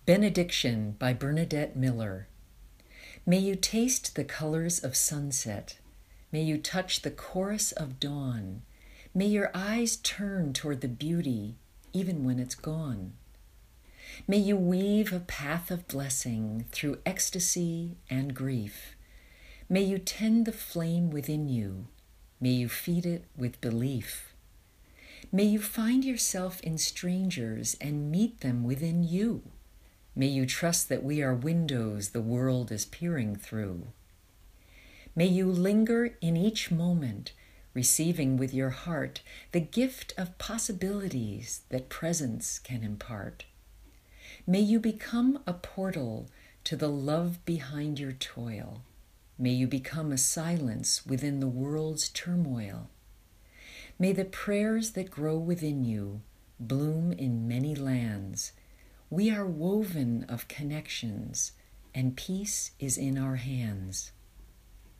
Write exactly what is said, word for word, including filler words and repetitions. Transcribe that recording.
Benediction by Bernadette Miller. May you taste the colors of sunset. May you touch the chorus of dawn. May your eyes turn toward the beauty, even when it's gone. May you weave a path of blessing through ecstasy and grief. May you tend the flame within you. May you feed it with belief. May you find yourself in strangers and meet them within you. May you trust that we are windows the world is peering through. May you linger in each moment, receiving with your heart the gift of possibilities that presence can impart. May you become a portal to the love behind your toil. May you become a silence within the world's turmoil. May the prayers that grow within you bloom in many lands. We are woven of connections, and peace is in our hands.